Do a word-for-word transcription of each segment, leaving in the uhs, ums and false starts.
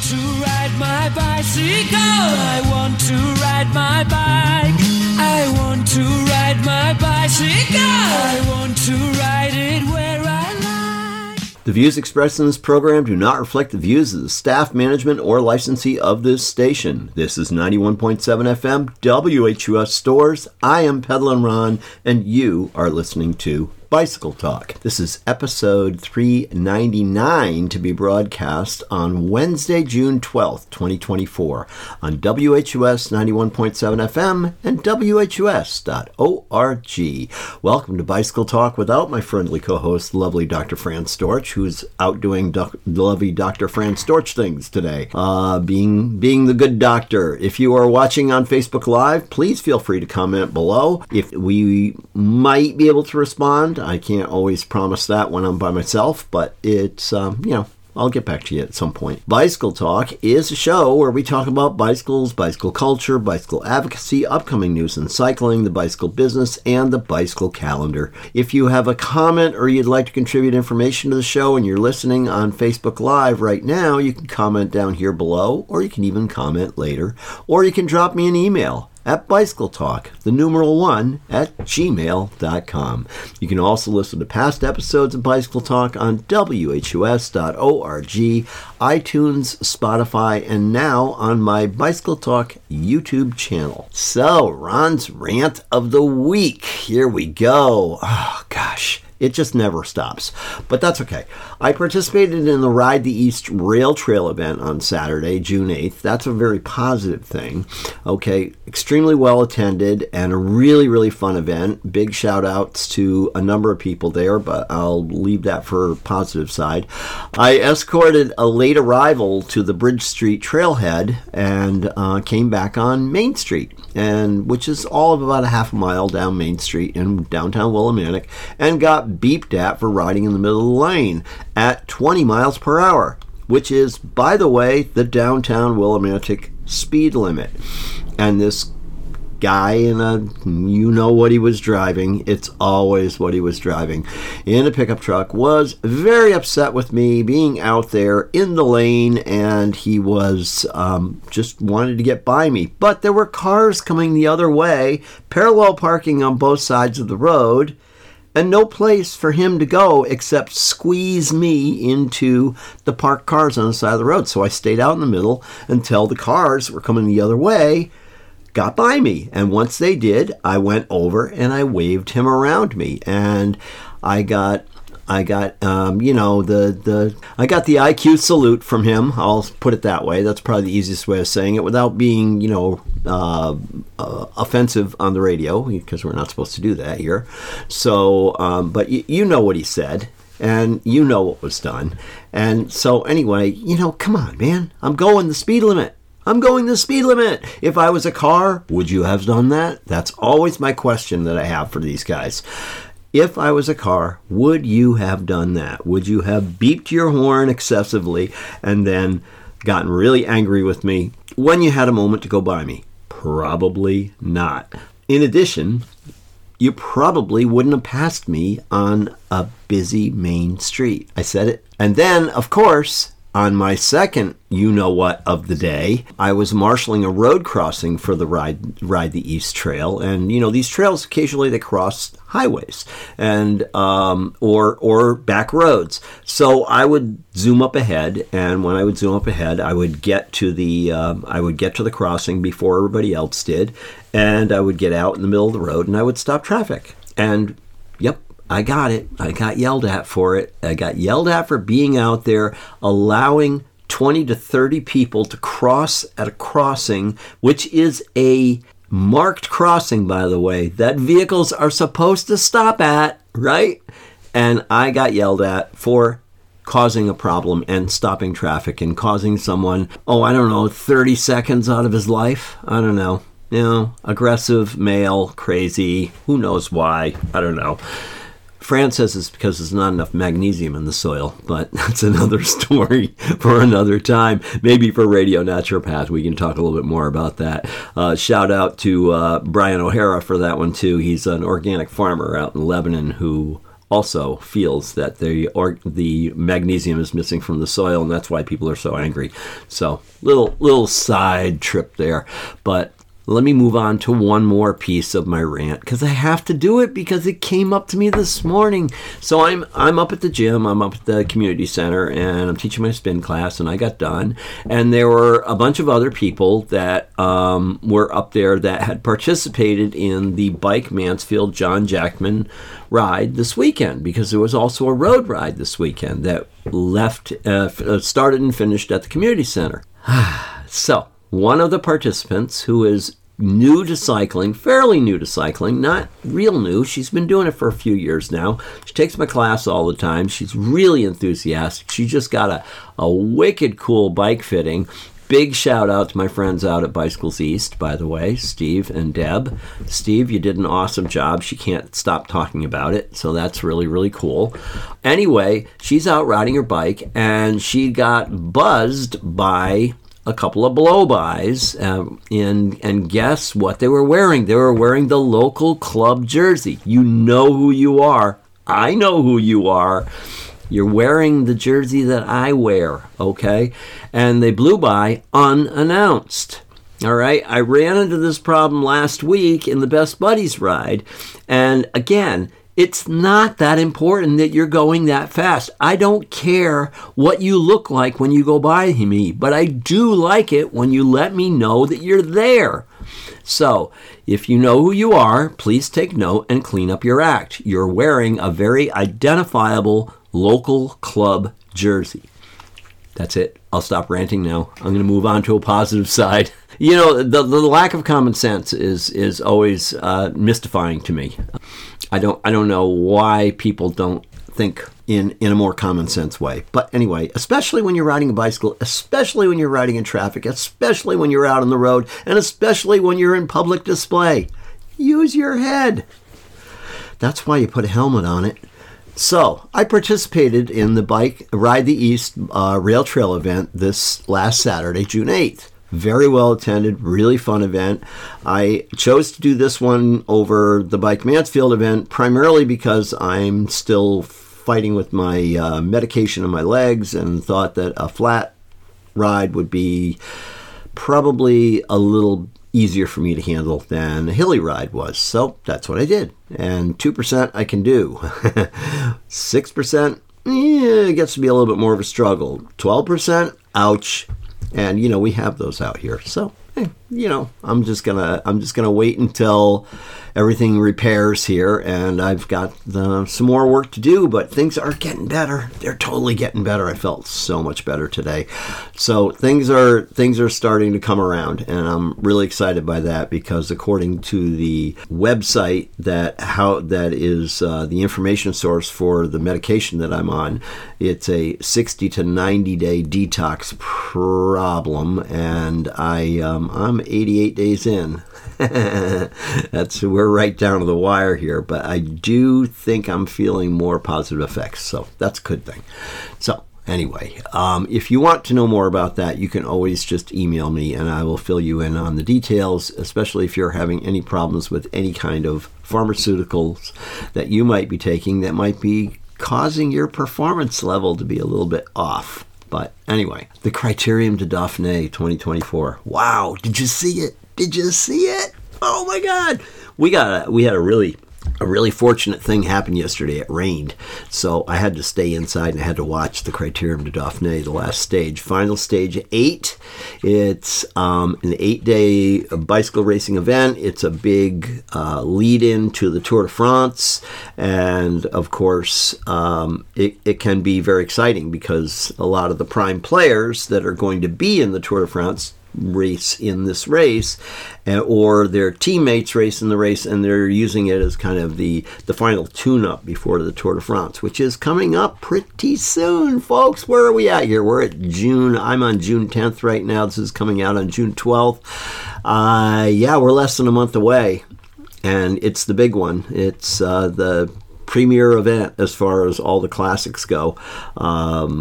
to ride my bicycle. I want to ride my bike. I want to ride my bicycle. I want to ride it where I like. The views expressed in this program do not reflect the views of the staff, management, or licensee of this station. This is ninety-one point seven F M, W H U S Stores. I am Peddlin' Ron, and you are listening to Bicycle Talk. This is episode three ninety-nine to be broadcast on Wednesday, June twelfth, twenty twenty-four on W H U S ninety-one point seven F M and W H U S dot org. Welcome to Bicycle Talk without my friendly co-host, lovely Doctor Fran Storch, who's out doing doc- lovely Doctor Fran Storch things today, uh, being, being the good doctor. If you are watching on Facebook Live, please feel free to comment below. If we might be able to respond, I can't always promise that when I'm by myself, but it's, um, you know, I'll get back to you at some point. Bicycle Talk is a show where we talk about bicycles, bicycle culture, bicycle advocacy, upcoming news in cycling, the bicycle business, and the bicycle calendar. If you have a comment or you'd like to contribute information to the show and you're listening on Facebook Live right now, you can comment down here below, or you can even comment later, or you can drop me an email at Bicycle Talk, the numeral one, at gmail dot com. You can also listen to past episodes of Bicycle Talk on W H U S dot org, iTunes, Spotify, and now on my Bicycle Talk YouTube channel. So, Ron's Rant of the Week. Here we go. Oh, gosh. It just never stops, but that's okay. I participated in the Ride the East Rail Trail event on Saturday, June eighth. That's a very positive thing. Okay, extremely well attended and a really, really fun event. Big shout outs to a number of people there, but I'll leave that for positive side. I escorted a late arrival to the Bridge Street Trailhead and uh, came back on Main Street, and which is all of about a half a mile down Main Street in downtown Willimantic, and got beeped at for riding in the middle of the lane at twenty miles per hour, which is, by the way, the downtown Willimantic speed limit. And this guy in a, you know what he was driving, it's always what he was driving, in a pickup truck, was very upset with me being out there in the lane, and he was um, just wanted to get by me. But there were cars coming the other way, parallel parking on both sides of the road, and no place for him to go except squeeze me into the parked cars on the side of the road. So I stayed out in the middle until the cars were coming the other way got by me. And once they did, I went over and I waved him around me. And I got... I got, um, you know, the, the, I got the I Q salute from him. I'll put it that way. That's probably the easiest way of saying it without being, you know, uh, uh, offensive on the radio, because we're not supposed to do that here. So, um, but y- you know what he said, and you know what was done. And so anyway, you know, come on, man. I'm going the speed limit. I'm going the speed limit. If I was a car, would you have done that? That's always my question that I have for these guys. If I was a car, would you have done that? Would you have beeped your horn excessively and then gotten really angry with me when you had a moment to go by me? Probably not. In addition, you probably wouldn't have passed me on a busy main street. I said it. And then, of course, on my second you-know-what of the day, I was marshaling a road crossing for the Ride Ride the East Trail. And, you know, these trails, occasionally they cross highways and um, or or back roads. So I would zoom up ahead, and when I would zoom up ahead, I would get to the um, I would get to the crossing before everybody else did, and I would get out in the middle of the road, and I would stop traffic. And, yep, I got it. I got yelled at for it. I got yelled at for being out there, allowing twenty to thirty people to cross at a crossing, which is a marked crossing, by the way, that vehicles are supposed to stop at, right? And I got yelled at for causing a problem and stopping traffic and causing someone, oh, I don't know, thirty seconds out of his life. I don't know. You know, aggressive, male, crazy, who knows why? I don't know. Fran says it's because there's not enough magnesium in the soil, but that's another story for another time. Maybe for Radio Naturopath, we can talk a little bit more about that. Uh, shout out to uh, Brian O'Hara for that one, too. He's an organic farmer out in Lebanon who also feels that the or the magnesium is missing from the soil, and that's why people are so angry. So little little side trip there, but let me move on to one more piece of my rant, because I have to do it because it came up to me this morning. So I'm I'm up at the gym, I'm up at the community center, and I'm teaching my spin class, and I got done. And there were a bunch of other people that um, were up there that had participated in the Bike Mansfield John Jackman ride this weekend, because there was also a road ride this weekend that left, uh, started and finished at the community center. So one of the participants, who is new to cycling, fairly new to cycling, not real new, she's been doing it for a few years now. She takes my class all the time. She's really enthusiastic. She just got a, a wicked cool bike fitting. Big shout out to my friends out at Bicycles East, by the way, Steve and Deb. Steve, you did an awesome job. She can't stop talking about it, so that's really, really cool. Anyway, she's out riding her bike, and she got buzzed by a couple of blow-bys, um, and, and guess what they were wearing? They were wearing the local club jersey. You know who you are. I know who you are. You're wearing the jersey that I wear, okay? And they blew by unannounced. All right, I ran into this problem last week in the Best Buddies ride, and again, it's not that important that you're going that fast. I don't care what you look like when you go by me, but I do like it when you let me know that you're there. So, if you know who you are, please take note and clean up your act. You're wearing a very identifiable local club jersey. That's it. I'll stop ranting now. I'm going to move on to a positive side. You know, the, the lack of common sense is is always uh, mystifying to me. I don't I don't know why people don't think in, in a more common sense way. But anyway, especially when you're riding a bicycle, especially when you're riding in traffic, especially when you're out on the road, and especially when you're in public display, use your head. That's why you put a helmet on it. So, I participated in the Bike Ride the East uh, Rail Trail event this last Saturday, June eighth. Very well attended, really fun event. I chose to do this one over the Bike Mansfield event primarily because I'm still fighting with my uh, medication in my legs, and thought that a flat ride would be probably a little easier for me to handle than a hilly ride was. So that's what I did. And two percent I can do. six percent, yeah, it gets to be a little bit more of a struggle. twelve percent, ouch. And, you know, we have those out here. So, hey, you know, I'm just gonna I'm just gonna wait until everything repairs here, and I've got the, some more work to do, but things are getting better. They're totally getting better. I felt so much better today. So things are things are starting to come around, and I'm really excited by that, because according to the website that how that is uh, the information source for the medication that I'm on, it's a sixty to ninety day detox problem, and I um, I'm eighty-eight days in. That's we're right down to the wire here, but I do think I'm feeling more positive effects, so that's a good thing. So anyway, um, if you want to know more about that, you can always just email me, and I will fill you in on the details, especially if you're having any problems with any kind of pharmaceuticals that you might be taking that might be causing your performance level to be a little bit off. But anyway, the Criterium de Dauphiné twenty twenty-four. Wow, did you see it? Did you see it? Oh my God! We got a, we had a really a really fortunate thing happen yesterday. It rained, so I had to stay inside and I had to watch the Criterium de Dauphiné, the last stage, final stage eight. It's um, an eight-day bicycle racing event. It's a big uh, lead-in to the Tour de France, and of course, um, it, it can be very exciting because a lot of the prime players that are going to be in the Tour de France race in this race, uh, or their teammates race in the race, and they're using it as kind of the the final tune-up before the Tour de France, which is coming up pretty soon, folks. Where are we at here? We're at June. I'm on June tenth right now. This is coming out on June twelfth. Uh, yeah, we're less than a month away, and it's the big one. It's uh, the premier event as far as all the classics go. Um,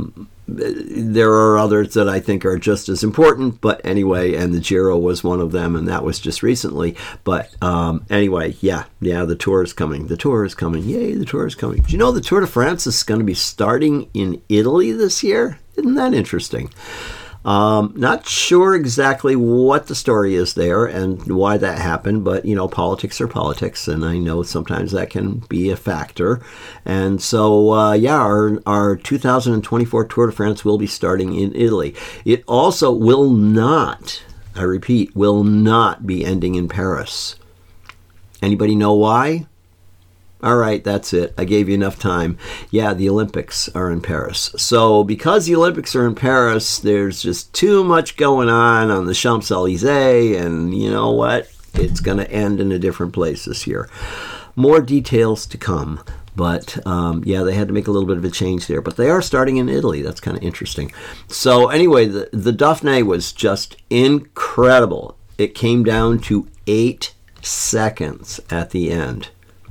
there are others that I think are just as important, but anyway, and the Giro was one of them, and that was just recently. But um, anyway, yeah, yeah, the Tour is coming. The Tour is coming. Yay, the Tour is coming. Do you know the Tour de France is going to be starting in Italy this year? Isn't that interesting? Um, not sure exactly what the story is there and why that happened, but, you know, politics are politics, and I know sometimes that can be a factor. And so, uh, yeah, our, our two thousand twenty-four Tour de France will be starting in Italy. It also will not, I repeat, will not be ending in Paris. Anybody know why? All right, that's it. I gave you enough time. Yeah, the Olympics are in Paris. So because the Olympics are in Paris, there's just too much going on on the Champs-Élysées, and you know what? It's going to end in a different place this year. More details to come. But, um, yeah, they had to make a little bit of a change there. But they are starting in Italy. That's kind of interesting. So anyway, the, the Dauphiné was just incredible. It came down to eight seconds at the end.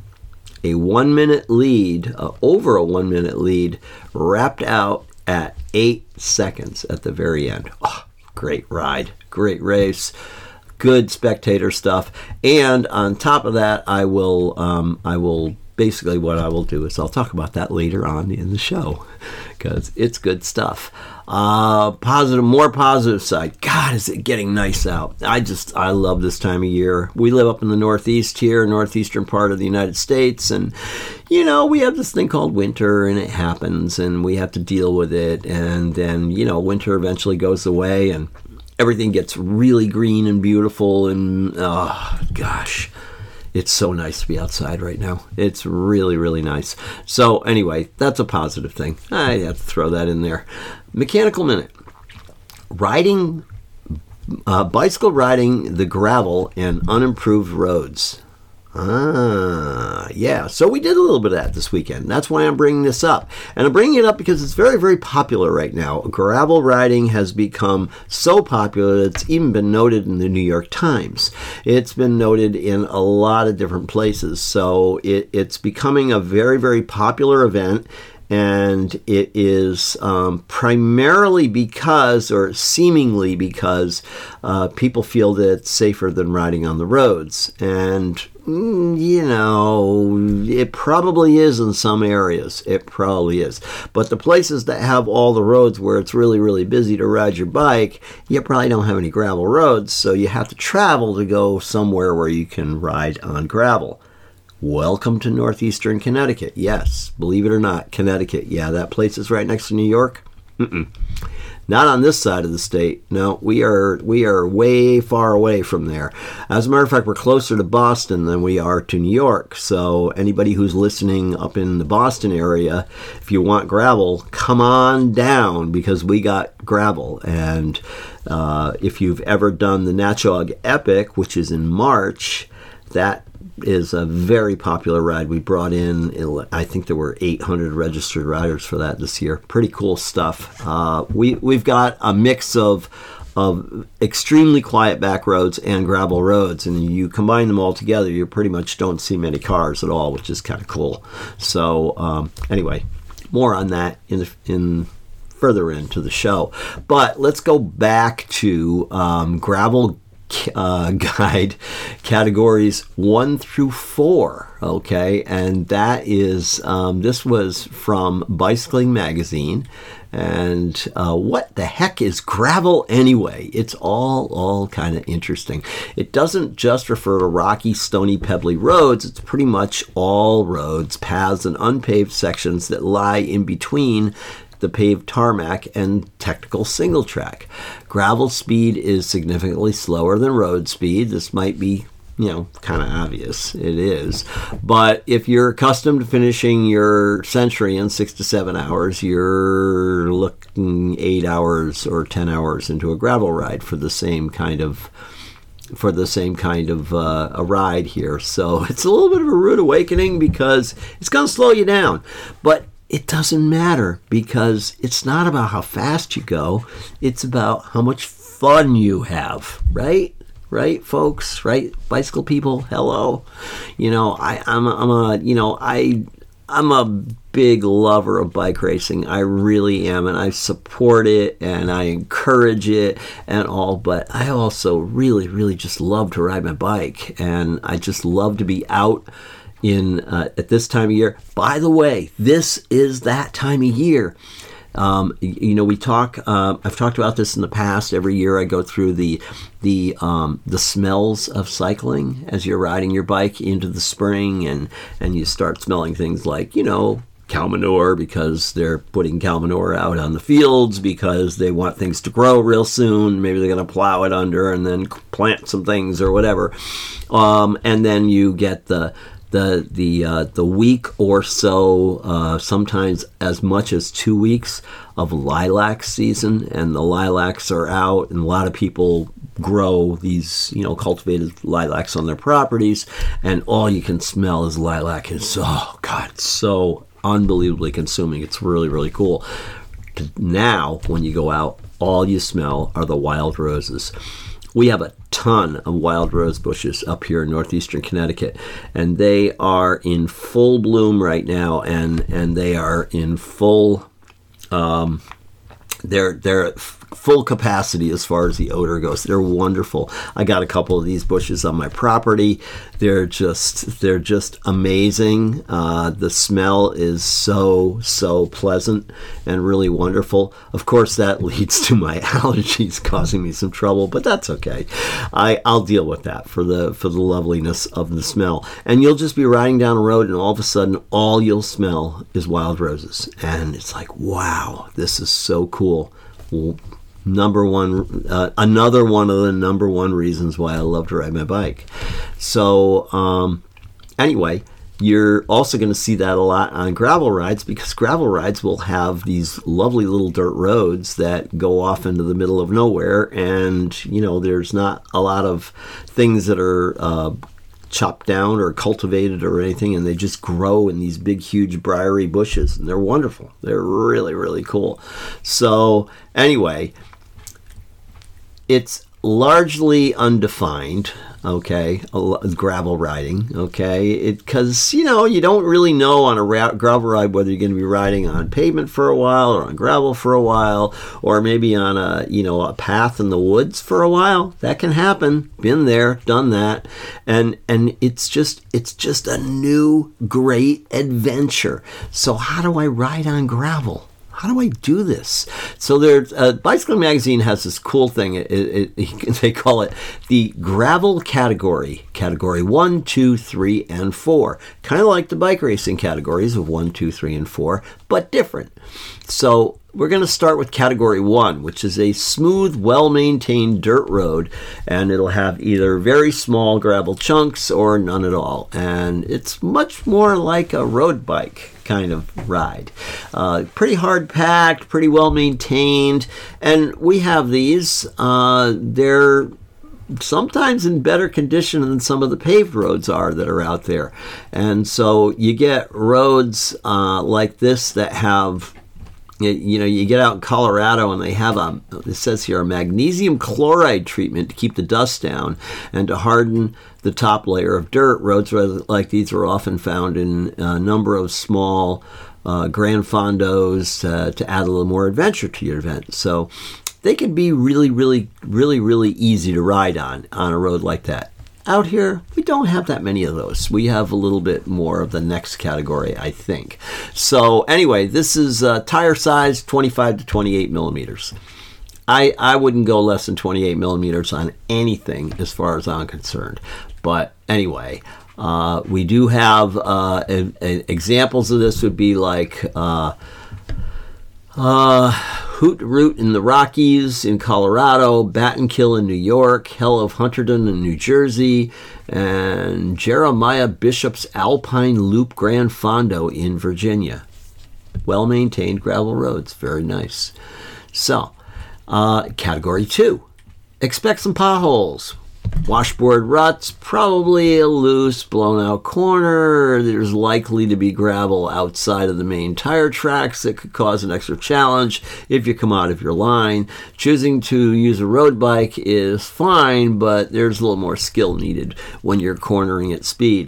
A one-minute lead, uh, over a one-minute lead, wrapped out at eight seconds at the very end. Oh, great ride, great race, good spectator stuff. And on top of that, I will, um, I will basically what I will do is I'll talk about that later on in the show because it's good stuff. Uh, positive, more positive side. God, is it getting nice out. I just, I love this time of year. We live up in the Northeast here, northeastern part of the United States. And, you know, we have this thing called winter, and it happens, and we have to deal with it. And then, you know, winter eventually goes away, and everything gets really green and beautiful. And, oh, gosh. It's so nice to be outside right now. It's really, really nice. So anyway, that's a positive thing. I have to throw that in there. Mechanical Minute. Riding, uh, bicycle riding the gravel and unimproved roads. Ah, yeah. So we did a little bit of that this weekend. That's why I'm bringing this up. And I'm bringing it up because it's very, very popular right now. Gravel riding has become so popular that it's even been noted in the New York Times. It's been noted in a lot of different places. So it, it's becoming a very, very popular event. And it is um, primarily because, or seemingly because, uh, people feel that it's safer than riding on the roads. And, mm, you know, it probably is in some areas. It probably is. But the places that have all the roads where it's really, really busy to ride your bike, you probably don't have any gravel roads. So you have to travel to go somewhere where you can ride on gravel. Welcome to northeastern Connecticut. Yes, believe it or not, Connecticut. Yeah, that place is right next to New York. Mm-mm. Not on this side of the state. No, we are we are way far away from there. As a matter of fact, we're closer to Boston than we are to New York. So anybody who's listening up in the Boston area, if you want gravel, come on down because we got gravel. And uh, if you've ever done the Natchog Epic, which is in March, that is a very popular ride. We brought in, I think there were eight hundred registered riders for that this year. Pretty cool stuff. Uh, we, we've got a mix of of extremely quiet back roads and gravel roads, and you combine them all together, you pretty much don't see many cars at all, which is kind of cool. So um, anyway, more on that in the, in further into the show. But let's go back to um, gravel Uh, guide categories one through four, okay, and that is um, this was from Bicycling Magazine, and uh, what the heck is gravel anyway? It's all all kind of interesting. It doesn't just refer to rocky, stony, pebbly roads. It's pretty much all roads, paths, and unpaved sections that lie in between the paved tarmac and technical single track. Gravel speed is significantly slower than road speed. This might be, you know, kind of obvious. It is. But if you're accustomed to finishing your century in six to seven hours, you're looking eight hours or ten hours into a gravel ride for the same kind of for the same kind of uh, a ride here. So it's a little bit of a rude awakening because it's going to slow you down. But it doesn't matter because it's not about how fast you go. It's about how much fun you have, right? Right, folks? Right, bicycle people? Hello. You know, I, I'm, a, I'm a, you know, I, I'm a big lover of bike racing. I really am, and I support it and I encourage it and all, but I also really, really just love to ride my bike, and I just love to be out in uh, at this time of year. By the way, this is that time of year. Um, you know, we talk. Uh, I've talked about this in the past. Every year, I go through the the um, the smells of cycling as you're riding your bike into the spring, and and you start smelling things like, you know, cow manure, because they're putting cow manure out on the fields because they want things to grow real soon. Maybe they're going to plow it under and then plant some things or whatever. Um, and then you get the the the uh, the week or so, uh, sometimes as much as two weeks of lilac season, and the lilacs are out, and a lot of people grow these, you know, cultivated lilacs on their properties, and all you can smell is lilac. It's, oh God, it's so unbelievably consuming. It's really, really cool. Now, when you go out, all you smell are the wild roses. We have a ton of wild rose bushes up here in northeastern Connecticut, and they are in full bloom right now, and, and they are in full um, they're they're at full capacity as far as the odor goes. They're wonderful. I got a couple of these bushes on my property. They're just they're just amazing. Uh, the smell is so so pleasant and really wonderful. Of course, that leads to my allergies causing me some trouble, but that's okay. I I'll deal with that for the for the loveliness of the smell. And you'll just be riding down a road, and all of a sudden, all you'll smell is wild roses, and it's like, wow, this is so cool. Well, number one, uh, another one of the number one reasons why I love to ride my bike. So um, anyway, you're also going to see that a lot on gravel rides, because gravel rides will have these lovely little dirt roads that go off into the middle of nowhere, and you know, there's not a lot of things that are uh, chopped down or cultivated or anything, and they just grow in these big huge briary bushes, and they're wonderful. They're really, really cool. So anyway, it's largely undefined, okay, gravel riding, okay, because, you know, you don't really know on a ra- gravel ride whether you're going to be riding on pavement for a while or on gravel for a while, or maybe on a, you know, a path in the woods for a while. That can happen. Been there, done that. And and it's just it's just a new great adventure. So how do I ride on gravel? How do I do this? So there, uh, Bicycling Magazine has this cool thing. It, it, it, they call it the gravel category. Category one, two, three, and four. Kind of like the bike racing categories of one, two, three, and four, but different. So we're going to start with category one, which is a smooth, well-maintained dirt road, and it'll have either very small gravel chunks or none at all. And it's much more like a road bike kind of ride. Uh, pretty hard packed, pretty well maintained, and we have these. Uh, they're sometimes in better condition than some of the paved roads are that are out there. And so you get roads uh, like this that have, you know, you get out in Colorado and they have a, it says here, a magnesium chloride treatment to keep the dust down and to harden the top layer of dirt. Roads like these are often found in a number of small uh, Grand Fondos uh, to add a little more adventure to your event. So they can be really, really, really, really easy to ride on, on a road like that. Out here, we don't have that many of those. We have a little bit more of the next category, I think. So anyway, this is uh, tire size twenty-five to twenty-eight millimeters. I, I wouldn't go less than twenty-eight millimeters on anything as far as I'm concerned. But anyway, uh, we do have uh, a, a, examples of this would be like uh, uh, Hoot Root in the Rockies in Colorado, Battenkill in New York, Hell of Hunterdon in New Jersey, and Jeremiah Bishop's Alpine Loop Grand Fondo in Virginia. Well-maintained gravel roads. Very nice. So, uh, category two. Expect some potholes. Washboard ruts, probably a loose, blown-out corner. There's likely to be gravel outside of the main tire tracks that could cause an extra challenge if you come out of your line. Choosing to use a road bike is fine, but there's a little more skill needed when you're cornering at speed.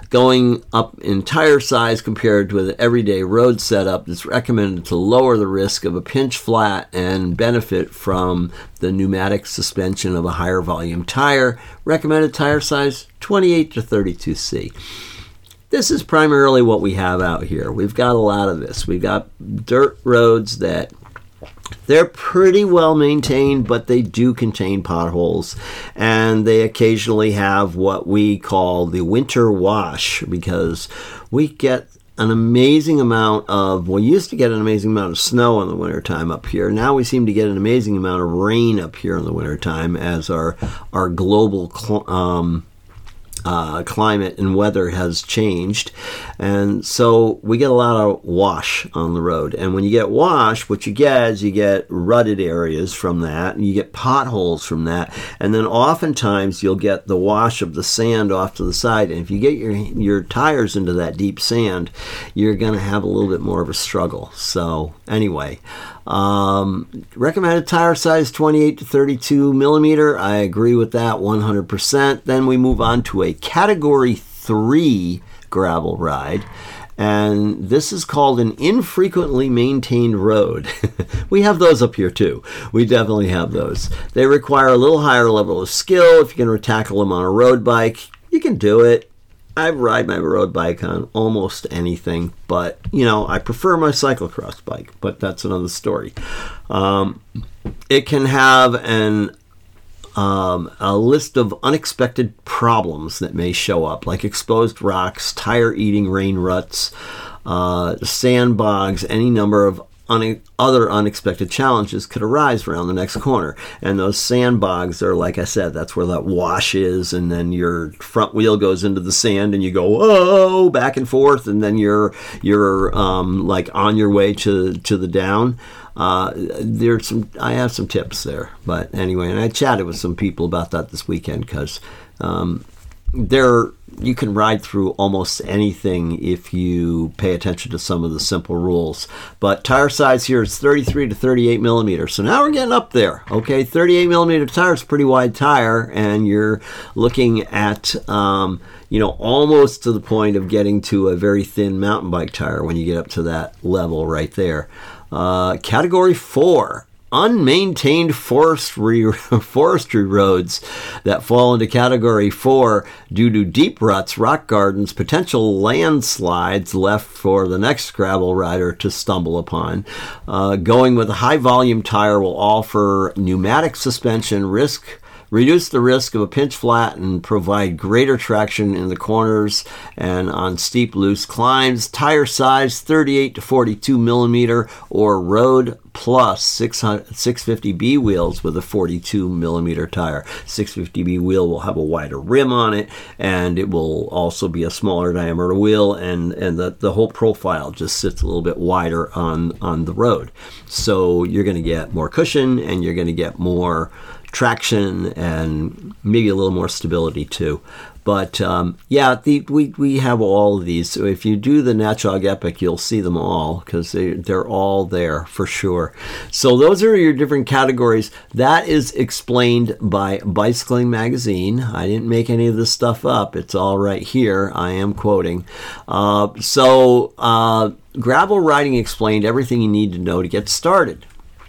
Going up in tire size compared with an everyday road setup, it's recommended to lower the risk of a pinch flat and benefit from the pneumatic suspension of a higher volume tire. Recommended tire size twenty-eight to thirty-two C. This is primarily what we have out here. We've got a lot of this. We've got dirt roads that they're pretty well maintained, but they do contain potholes, and they occasionally have what we call the winter wash, because we get an amazing amount of, well, we used to get an amazing amount of snow in the wintertime up here. Now we seem to get an amazing amount of rain up here in the wintertime as our, our global cl- um, Uh, climate and weather has changed, and so we get a lot of wash on the road. And when you get wash, what you get is you get rutted areas from that, and you get potholes from that, and then oftentimes you'll get the wash of the sand off to the side. And if you get your your tires into that deep sand, you're going to have a little bit more of a struggle. So anyway, Um, recommended tire size twenty-eight to thirty-two millimeter. I agree with that one hundred percent. Then we move on to a category three gravel ride, and this is called an infrequently maintained road. We have those up here too. We definitely have those. They require a little higher level of skill. If you're going to tackle them on a road bike, you can do it. I ride my road bike on almost anything, but, you know, I prefer my cyclocross bike, but that's another story. Um, it can have an um, a list of unexpected problems that may show up, like exposed rocks, tire-eating rain ruts, uh, sandbogs, any number of Un- other unexpected challenges could arise around the next corner. And those sandbogs are, like I said, that's where that wash is, and then your front wheel goes into the sand and you go, whoa, back and forth, and then you're you're um, like on your way to, to the down. Uh, there's some, I have some tips there. But anyway, and I chatted with some people about that this weekend, because um, there you can ride through almost anything if you pay attention to some of the simple rules. But tire size here is thirty-three to thirty-eight millimeters. So now we're getting up there. Okay, thirty-eight millimeter tire is a pretty wide tire, and you're looking at um, you know, almost to the point of getting to a very thin mountain bike tire when you get up to that level right there. Uh, category four. Unmaintained forestry forestry roads that fall into category four due to deep ruts, rock gardens, potential landslides left for the next gravel rider to stumble upon. Uh, going with a high volume tire will offer pneumatic suspension, risk reduce the risk of a pinch flat, and provide greater traction in the corners and on steep loose climbs. Tire size thirty-eight to forty-two millimeter or road plus six fifty B wheels with a forty-two millimeter tire. six fifty B wheel will have a wider rim on it, and it will also be a smaller diameter wheel, and, and the, the whole profile just sits a little bit wider on, on the road. So you're going to get more cushion, and you're going to get more traction and maybe a little more stability too. But um, yeah, the, we we have all of these. So if you do the Natchog Epic, you'll see them all, because they, they're all there for sure. So those are your different categories. That is explained by Bicycling Magazine. I didn't make any of this stuff up. It's all right here. I am quoting. Uh, so uh, Gravel Riding Explained, everything you need to know to get started.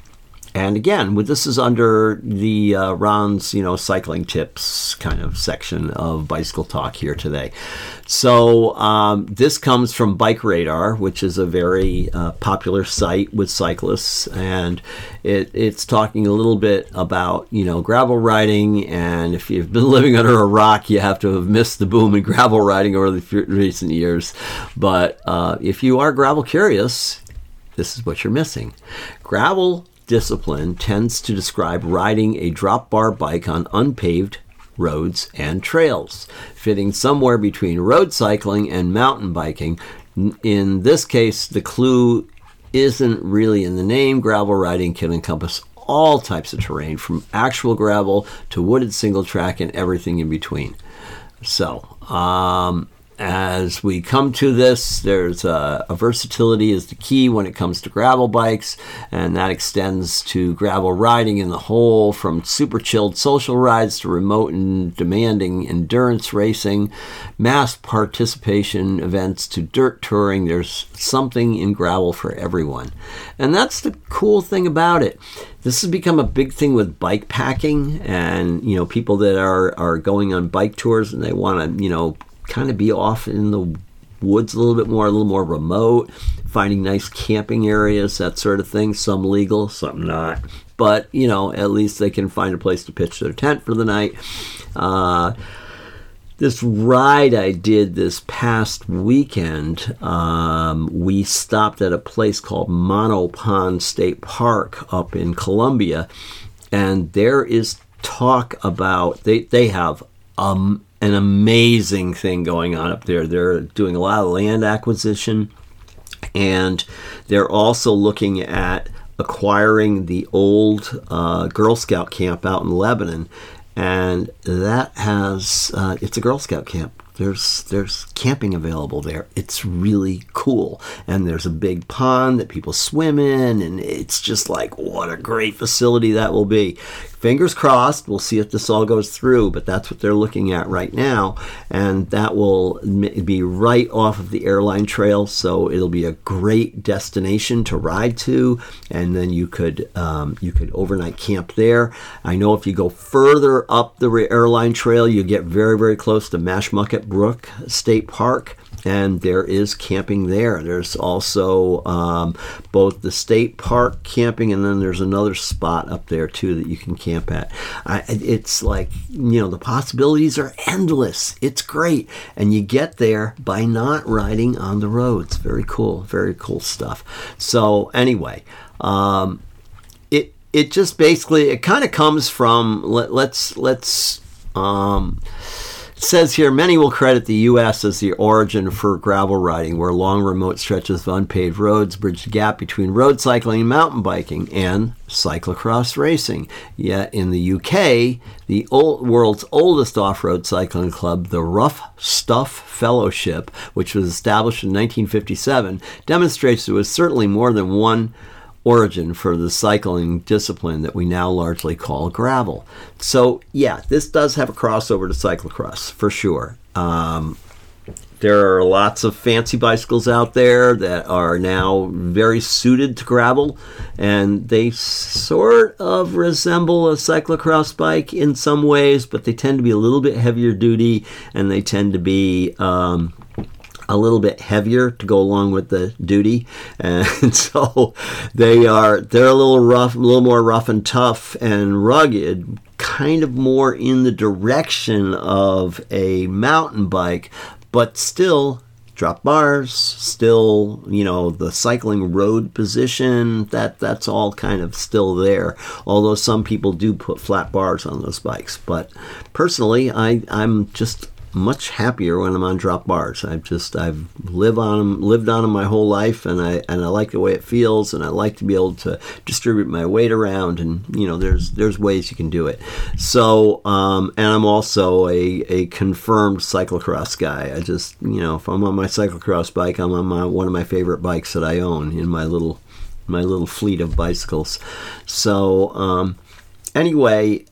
And again, with this is under the uh, Ron's, you know, cycling tips kind of section of Bicycle Talk here today. So um, this comes from Bike Radar, which is a very uh, popular site with cyclists, and it, it's talking a little bit about, you know, gravel riding. And if you've been living under a rock, you have to have missed the boom in gravel riding over the f- recent years. But uh, if you are gravel curious, this is what you're missing. Gravel discipline tends to describe riding a drop bar bike on unpaved roads and trails, fitting somewhere between road cycling and mountain biking. In this case, the clue isn't really in the name. Gravel riding can encompass all types of terrain, from actual gravel to wooded single track and everything in between. So, um, as we come to this, there's a, a versatility is the key when it comes to gravel bikes, and that extends to gravel riding in the whole, from super chilled social rides to remote and demanding endurance racing, mass participation events to dirt touring. There's something in gravel for everyone. And that's the cool thing about it. This has become a big thing with bike packing, and, you know, people that are, are going on bike tours and they want to, you know, kind of be off in the woods a little bit more, a little more remote, finding nice camping areas, that sort of thing. Some legal, some not. But, you know, at least they can find a place to pitch their tent for the night. Uh, this ride I did this past weekend, um, we stopped at a place called Mono Pond State Park up in Columbia. And there is talk about, they, they have um. an amazing thing going on up there. They're doing a lot of land acquisition, and they're also looking at acquiring the old uh, Girl Scout camp out in Lebanon, and that has uh, it's a Girl Scout camp. There's there's camping available there. It's really cool, and there's a big pond that people swim in, and it's just like, what a great facility that will be. Fingers crossed, we'll see if this all goes through, but that's what they're looking at right now, and that will be right off of the airline trail, so it'll be a great destination to ride to, and then you could um, you could overnight camp there. I know if you go further up the airline trail, you get very, very close to Mashmucket Brook State Park, and there is camping there. There's also um, both the state park camping, and then there's another spot up there too that you can camp at. I, it's like, you know, the possibilities are endless. It's great, and you get there by not riding on the roads. Very cool, very cool stuff. So anyway, um, it it just basically it kind of comes from let, let's let's. Um, It says here, many will credit the U S as the origin for gravel riding, where long remote stretches of unpaved roads bridge the gap between road cycling and mountain biking and cyclocross racing. Yet in the U K, the old, world's oldest off-road cycling club, the Rough Stuff Fellowship, which was established in nineteen fifty-seven, demonstrates there was certainly more than one origin for the cycling discipline that we now largely call gravel. So yeah, this does have a crossover to cyclocross for sure. Um, there are lots of fancy bicycles out there that are now very suited to gravel, and they sort of resemble a cyclocross bike in some ways, but they tend to be a little bit heavier duty, and they tend to be um, a little bit heavier to go along with the duty, and so they are they're a little rough, a little more rough and tough and rugged, kind of more in the direction of a mountain bike, but still drop bars, still, you know, the cycling road position, that that's all kind of still there, although some people do put flat bars on those bikes. But personally, I I'm just much happier when I'm on drop bars. I've just I've lived on them, lived on them my whole life, and I and I like the way it feels, and I like to be able to distribute my weight around, and you know there's there's ways you can do it. So um, and I'm also a a confirmed cyclocross guy. I just, you know, if I'm on my cyclocross bike, I'm on my one of my favorite bikes that I own in my little my little fleet of bicycles. So um, anyway,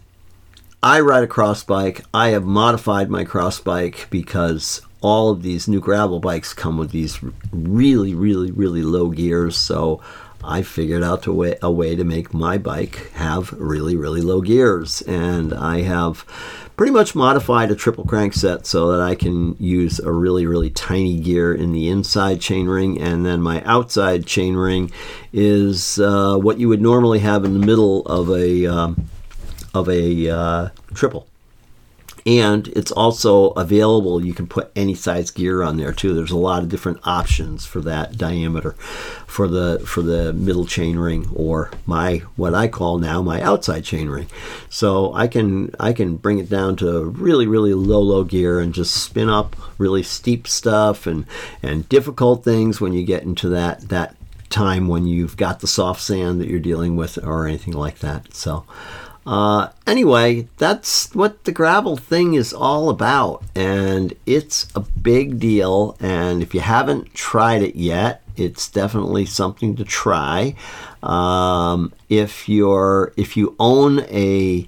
I ride a cross bike. I have modified my cross bike because all of these new gravel bikes come with these really, really, really low gears. So I figured out a way, a way to make my bike have really, really low gears. And I have pretty much modified a triple crank set so that I can use a really, really tiny gear in the inside chainring. And then my outside chainring is uh, what you would normally have in the middle of a... Um, of a uh, triple, and it's also available. You can put any size gear on there too. There's a lot of different options for that diameter for the for the middle chain ring, or my what I call now my outside chain ring. So I can I can bring it down to really, really low low gear and just spin up really steep stuff and and difficult things when you get into that that time when you've got the soft sand that you're dealing with or anything like that. So Uh, anyway, that's what the gravel thing is all about, and it's a big deal. And if you haven't tried it yet, it's definitely something to try. Um, if you're if you own a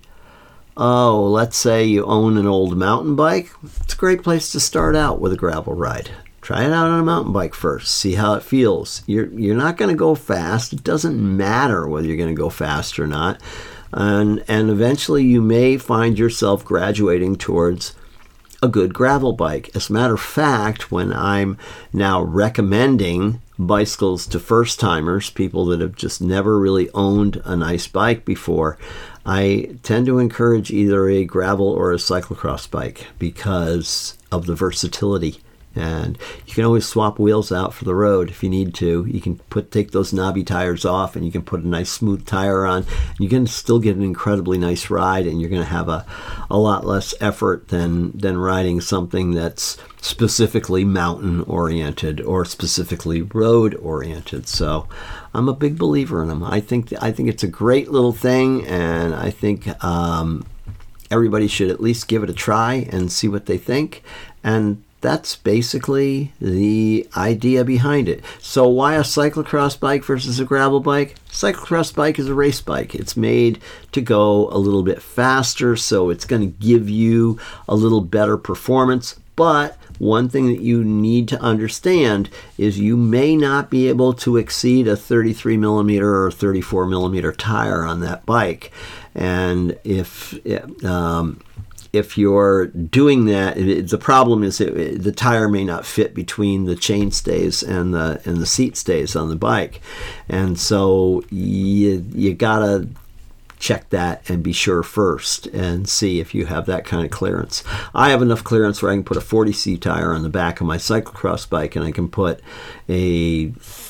oh, let's say you own an old mountain bike, it's a great place to start out with a gravel ride. Try it out on a mountain bike first. See how it feels. You're you're not going to go fast. It doesn't matter whether you're going to go fast or not. And and eventually you may find yourself graduating towards a good gravel bike. As a matter of fact, when I'm now recommending bicycles to first-timers, people that have just never really owned a nice bike before, I tend to encourage either a gravel or a cyclocross bike because of the versatility. And you can always swap wheels out for the road if you need to. You can put take those knobby tires off, and you can put a nice smooth tire on. You can still get an incredibly nice ride, and you're going to have a, a lot less effort than than riding something that's specifically mountain oriented or specifically road oriented. So I'm a big believer in them. I think I think it's a great little thing, and I think um, everybody should at least give it a try and see what they think. And that's basically the idea behind it. So why a cyclocross bike versus a gravel bike? Cyclocross bike is a race bike. It's made to go a little bit faster, so it's going to give you a little better performance. But one thing that you need to understand is you may not be able to exceed a thirty-three millimeter or thirty-four millimeter tire on that bike. And if um, if you're doing that, it, the problem is it, it, the tire may not fit between the chain stays and the and the seat stays on the bike, and so you you gotta check that and be sure first and see if you have that kind of clearance. I have enough clearance where I can put a forty C tire on the back of my cyclocross bike, and I can put a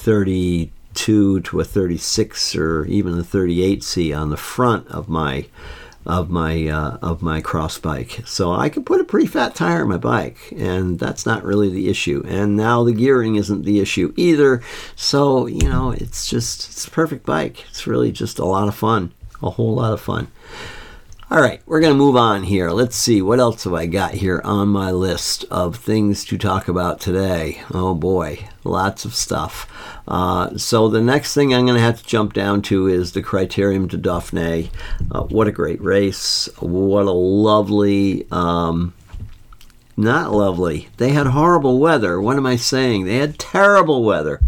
thirty-two to a thirty-six or even a thirty-eight C on the front of my of my uh, of my cross bike. So I can put a pretty fat tire on my bike, and that's not really the issue. And now the gearing isn't the issue either. So, you know, it's just it's a perfect bike. It's really just a lot of fun. A whole lot of fun. All right, we're going to move on here. Let's see, what else have I got here on my list of things to talk about today? Oh boy, lots of stuff. Uh, so the next thing I'm going to have to jump down to is the Criterium de Dauphiné. Uh, what a great race. What a lovely... Um, not lovely. They had horrible weather. What am I saying? They had terrible weather.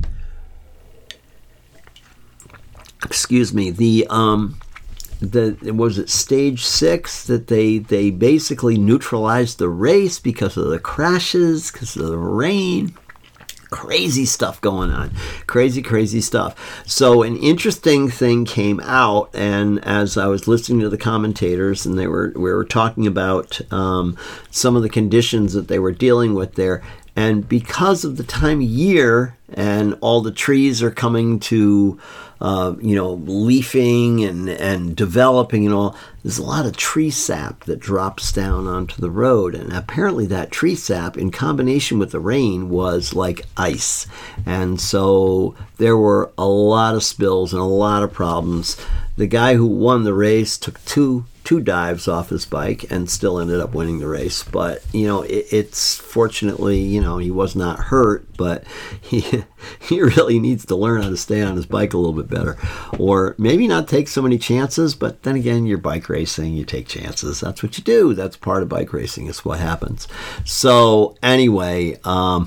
Excuse me. The... Um, The, was it stage six that they they basically neutralized the race because of the crashes, because of the rain. Crazy stuff going on. Crazy, crazy stuff. So an interesting thing came out, and as I was listening to the commentators, and they were we were talking about um, some of the conditions that they were dealing with there, and because of the time of year and all the trees are coming to Uh, you know, leafing and, and developing and all, there's a lot of tree sap that drops down onto the road. And apparently that tree sap, in combination with the rain, was like ice. And so there were a lot of spills and a lot of problems. The guy who won the race took two two dives off his bike and still ended up winning the race. But, you know, it, it's fortunately, you know, he was not hurt, but he he really needs to learn how to stay on his bike a little bit better. Or maybe not take so many chances, but then again, you're bike racing, you take chances. That's what you do. That's part of bike racing. It's what happens. So anyway, um,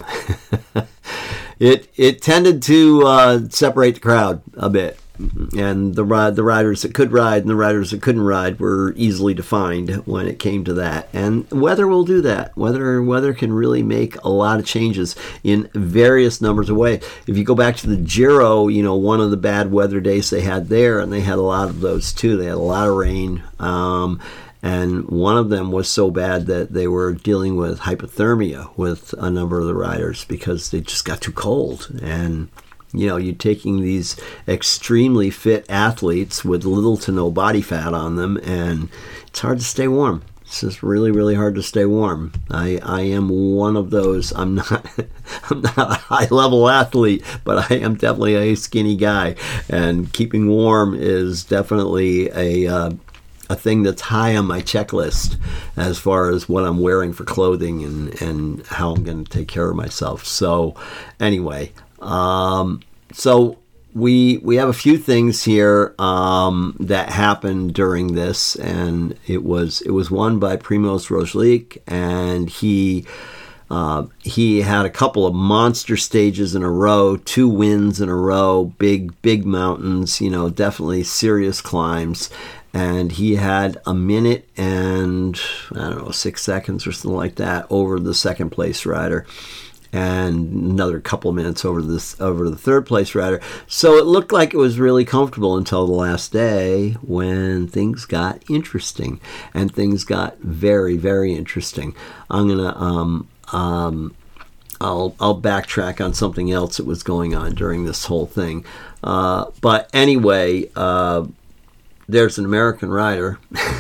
it, it tended to uh, separate the crowd a bit. And the ride, the riders that could ride and the riders that couldn't ride were easily defined when it came to that. And weather will do that. Weather, weather can really make a lot of changes in various numbers of ways. If you go back to the Giro, you know, one of the bad weather days they had there, and they had a lot of those too. They had a lot of rain. Um, And one of them was so bad that they were dealing with hypothermia with a number of the riders because they just got too cold. And you know, you're taking these extremely fit athletes with little to no body fat on them, and it's hard to stay warm. It's just really, really hard to stay warm. I, I am one of those. I'm not I'm not a high-level athlete, but I am definitely a skinny guy, and keeping warm is definitely a uh, a thing that's high on my checklist as far as what I'm wearing for clothing and, and how I'm going to take care of myself. So anyway, um, so we we have a few things here um, that happened during this, and it was it was won by Primoz Roglic, and he uh, he had a couple of monster stages in a row, two wins in a row, big big mountains, you know, definitely serious climbs. And he had a minute and, I don't know, six seconds or something like that over the second place rider, and another couple of minutes over this over the third place rider. So it looked like it was really comfortable until the last day, when things got interesting, and things got very, very interesting. I'm gonna um um I'll I'll backtrack on something else that was going on during this whole thing. Uh, but anyway. Uh, There's an American rider,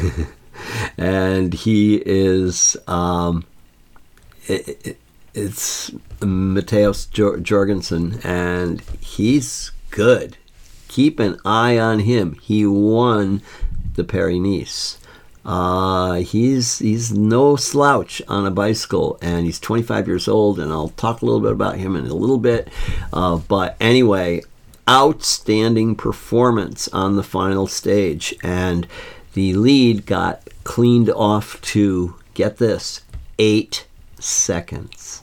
and he is, um, it, it, it's Mateusz Jorgensen, and he's good. Keep an eye on him. He won the Paris-Nice. Uh, he's he's no slouch on a bicycle, and he's twenty-five years old, and I'll talk a little bit about him in a little bit. Uh, but anyway, outstanding performance on the final stage, and the lead got cleaned off to, get this, eight seconds.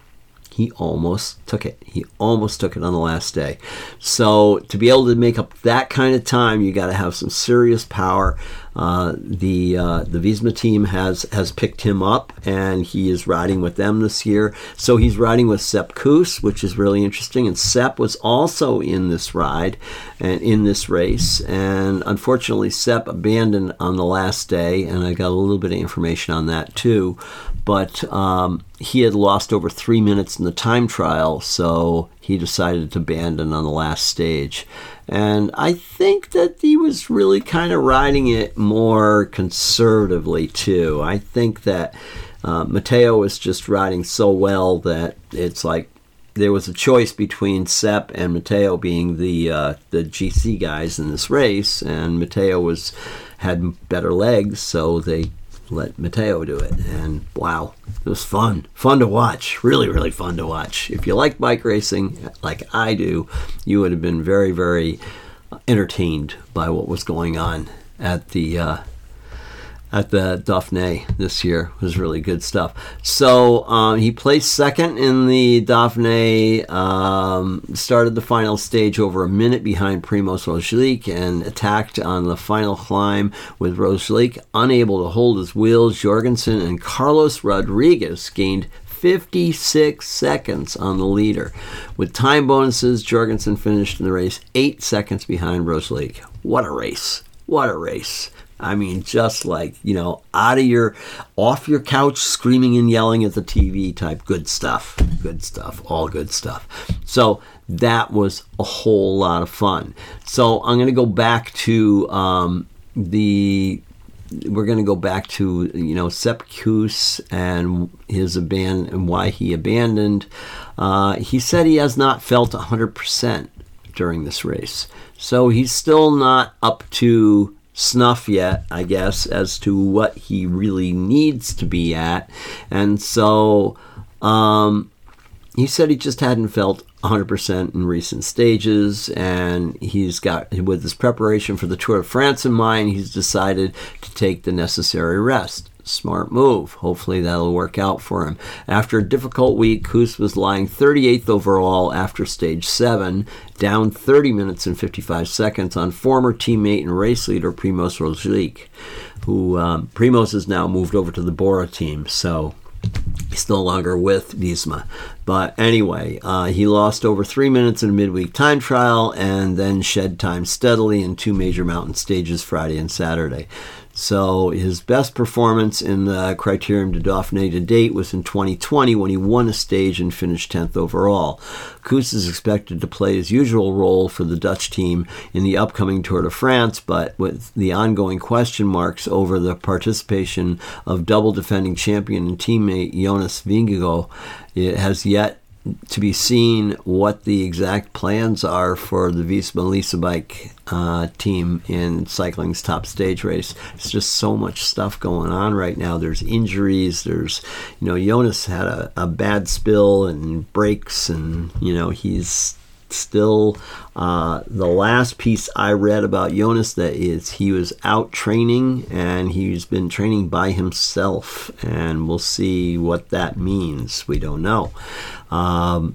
He almost took it. He almost took it on the last day. So to be able to make up that kind of time, you got to have some serious power. Uh, the uh, the Visma team has has picked him up, and he is riding with them this year. So he's riding with Sepp Kuss, which is really interesting. And Sepp was also in this ride and in this race. And unfortunately, Sepp abandoned on the last day, and I got a little bit of information on that too. But um, he had lost over three minutes in the time trial, so he decided to abandon on the last stage. And I think that he was really kind of riding it more conservatively, too. I think that uh, Matteo was just riding so well that it's like there was a choice between Sepp and Matteo being the uh, the G C guys in this race, and Matteo was had better legs, so they let Matteo do it. And wow, it was fun. Fun to watch. Really, really fun to watch. If you like bike racing, like I do, you would have been very, very entertained by what was going on at the uh, at the Dauphiné this year. It was really good stuff. So um, he placed second in the Dauphiné, um, started the final stage over a minute behind Primoz Roglic, and attacked on the final climb with Roglic unable to hold his wheels. Jorgensen and Carlos Rodriguez gained fifty-six seconds on the leader. With time bonuses, Jorgensen finished in the race eight seconds behind Roglic. What a race. What a race. I mean, just like, you know, out of your, off your couch, screaming and yelling at the T V type. Good stuff. Good stuff. All good stuff. So that was a whole lot of fun. So I'm going to go back to um, the, we're going to go back to, you know, Sepp Kuss and his abandon and why he abandoned. Uh, he said he has not felt one hundred percent during this race. So he's still not up to snuff yet, I guess, as to what he really needs to be at. And so um, he said he just hadn't felt one hundred percent in recent stages, and he's got, with his preparation for the Tour de France in mind, he's decided to take the necessary rest. Smart move. Hopefully that'll work out for him. After a difficult week, Kuss was lying thirty-eighth overall after stage seven, down thirty minutes and fifty-five seconds on former teammate and race leader Primoz Roglic, who um, Primoz has now moved over to the Bora team, so he's no longer with Visma. But anyway, uh, he lost over three minutes in a midweek time trial, and then shed time steadily in two major mountain stages Friday and Saturday. So his best performance in the Criterium du Dauphiné to date was in twenty twenty, when he won a stage and finished tenth overall. Kuss is expected to play his usual role for the Dutch team in the upcoming Tour de France, but with the ongoing question marks over the participation of double defending champion and teammate Jonas Vingegaard, it has yet to be seen what the exact plans are for the Visma Lease a Bike uh, team in cycling's top stage race. It's just so much stuff going on right now. There's injuries. There's, you know, Jonas had a, a bad spill and breaks, and, you know, he's still, uh, the last piece I read about Jonas that is he was out training, and he's been training by himself, and we'll see what that means. We don't know. Um,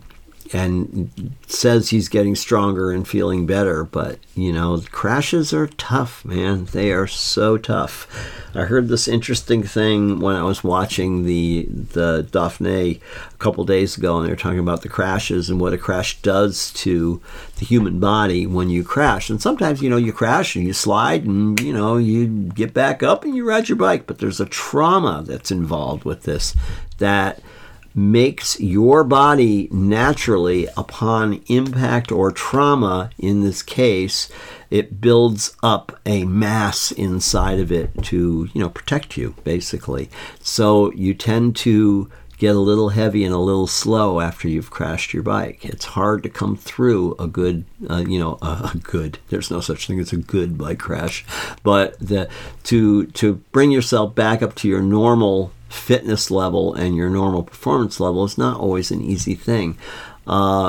and says he's getting stronger and feeling better, but, you know, crashes are tough, man. They are so tough. I heard this interesting thing when I was watching the the Dauphiné a couple days ago, and they were talking about the crashes and what a crash does to the human body when you crash. And sometimes, you know, you crash and you slide and, you know, you get back up and you ride your bike, but there's a trauma that's involved with this that makes your body naturally, upon impact or trauma, in this case, it builds up a mass inside of it to, you know, protect you, basically. So you tend to get a little heavy and a little slow after you've crashed your bike. It's hard to come through a good, uh, you know, a, a good, there's no such thing as a good bike crash, but the, to, to bring yourself back up to your normal fitness level and your normal performance level is not always an easy thing. Uh,